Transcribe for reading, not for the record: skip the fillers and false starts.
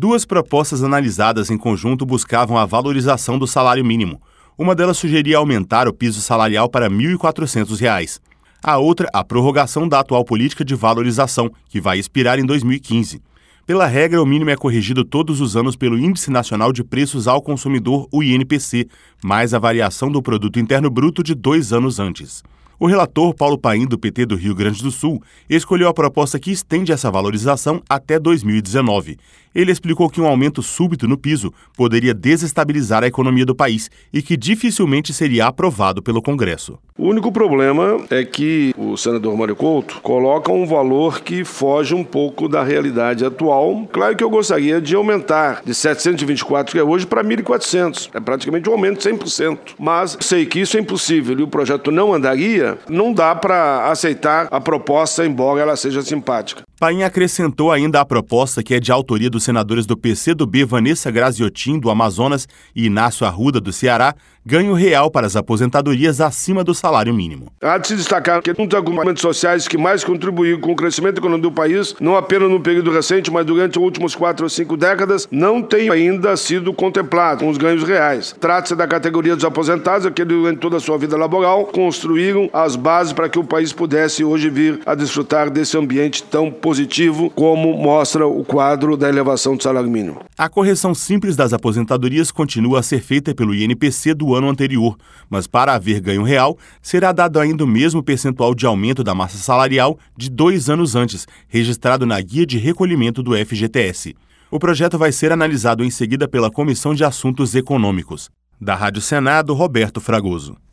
Duas propostas analisadas em conjunto buscavam a valorização do salário mínimo. Uma delas sugeria aumentar o piso salarial para R$ 1.400. A outra, a prorrogação da atual política de valorização, que vai expirar em 2015. Pela regra, o mínimo é corrigido todos os anos pelo Índice Nacional de Preços ao Consumidor, o INPC, mais a variação do Produto Interno Bruto de 2 anos antes. O relator Paulo Paim, do PT do Rio Grande do Sul, escolheu a proposta que estende essa valorização até 2019. Ele explicou que um aumento súbito no piso poderia desestabilizar a economia do país e que dificilmente seria aprovado pelo Congresso. O único problema é que o senador Mário Couto coloca um valor que foge um pouco da realidade atual. Claro que eu gostaria de aumentar de 724, que é hoje, para 1.400. É praticamente um aumento de 100%. Mas sei que isso é impossível e o projeto não andaria. Não dá para aceitar a proposta, embora ela seja simpática. Paim acrescentou ainda a proposta, que é de autoria dos senadores do PCdoB Vanessa Graziotin, do Amazonas, e Inácio Arruda, do Ceará, ganho real para as aposentadorias acima do salário mínimo. Há de se destacar que um dos argumentos sociais que mais contribuiu com o crescimento econômico do país, não apenas no período recente, mas durante as últimas 4 ou 5 décadas, não tem ainda sido contemplado com os ganhos reais. Trata-se da categoria dos aposentados, que durante toda a sua vida laboral construíram as bases para que o país pudesse hoje vir a desfrutar desse ambiente tão positivo como mostra o quadro da elevação do salário mínimo. A correção simples das aposentadorias continua a ser feita pelo INPC do ano anterior, mas para haver ganho real, será dado ainda o mesmo percentual de aumento da massa salarial de 2 anos antes, registrado na Guia de Recolhimento do FGTS. O projeto vai ser analisado em seguida pela Comissão de Assuntos Econômicos. Da Rádio Senado, Roberto Fragoso.